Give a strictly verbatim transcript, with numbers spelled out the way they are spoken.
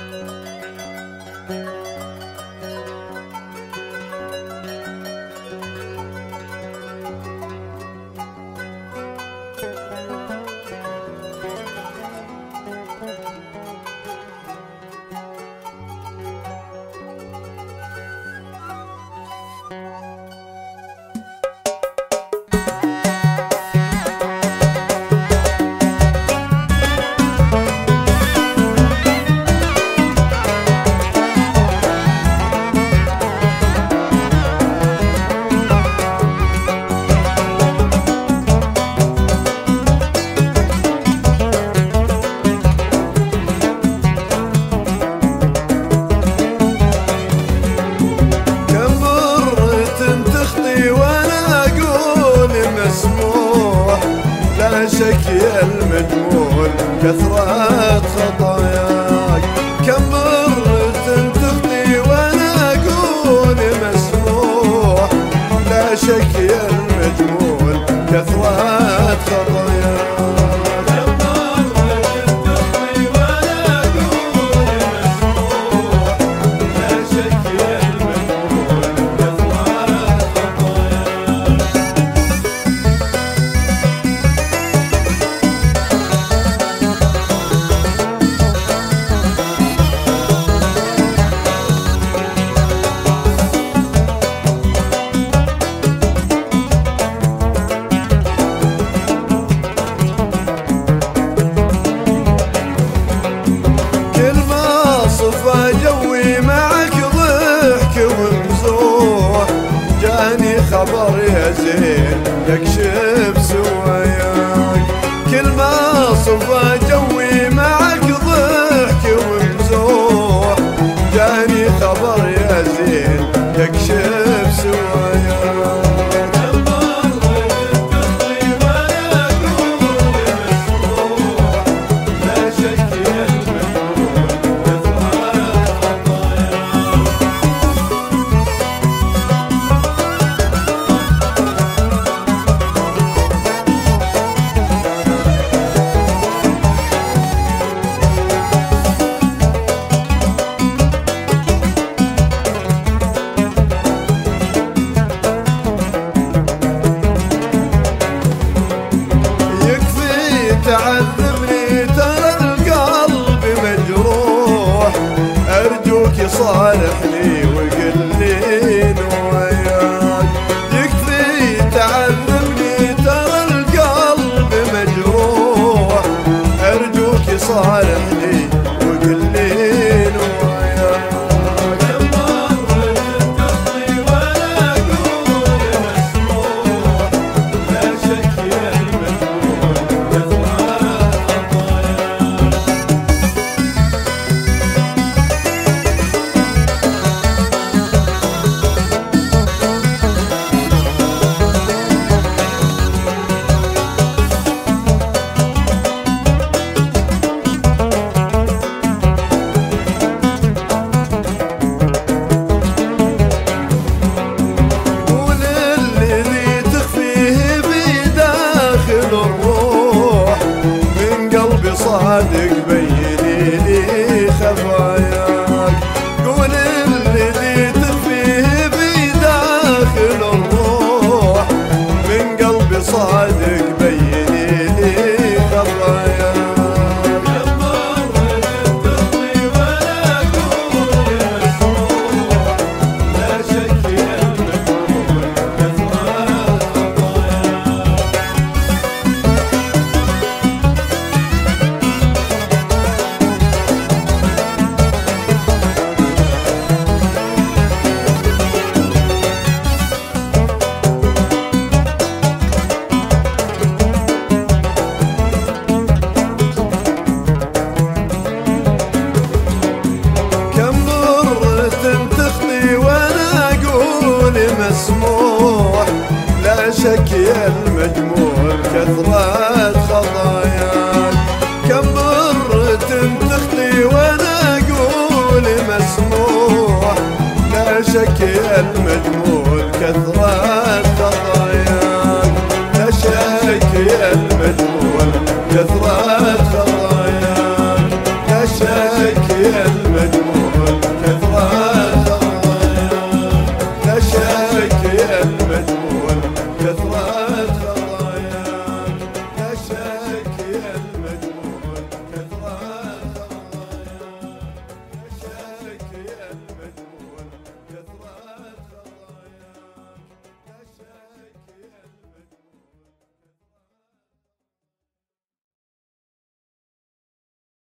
شكي المجمول كثرة خطاياك، كم مرة تخطي وانا اقول مسموح، لا شكي المجمول كثرة خطاياك. جوي معك ضحك ومزوح، جاني خبر يا زين يكشف سواياك، كل ما صفى جوي معك ضحك ومزوح، جاني خبر يا زين يكشف سواياك. تعذبني ترى القلب مجروح، أرجوك صالحني وقل لي نواياك، يكفي تعذبني ترى القلب مجروح، أرجوك صالحني وقل لي نواياك. صادق بيني لي خفاياك، قول الذي تخفيه بداخل الروح، من قلبي صادق بيني لي خفاياك. مسموح لا شك يا المجموع كثرة